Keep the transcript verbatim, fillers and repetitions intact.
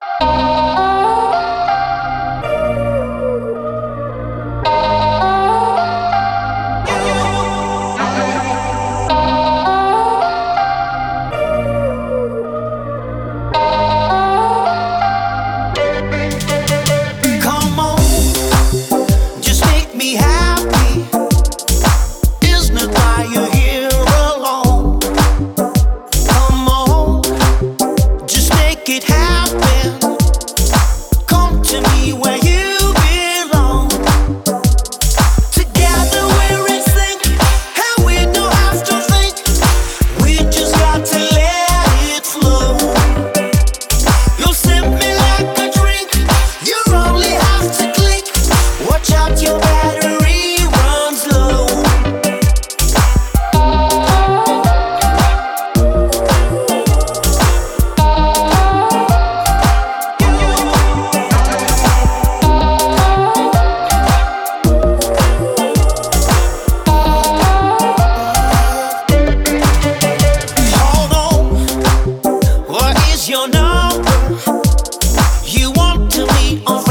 Come on, just make me happy. Isn't it why you're here alone? Come on, just make it happen. Come to me where you belong. Together we're in sync, and we don't have to think. We just got to let it flow. You'll sip me like a drink. You only have to click. Watch out, your battery runs low. Hold on, what is your number? You want to meet on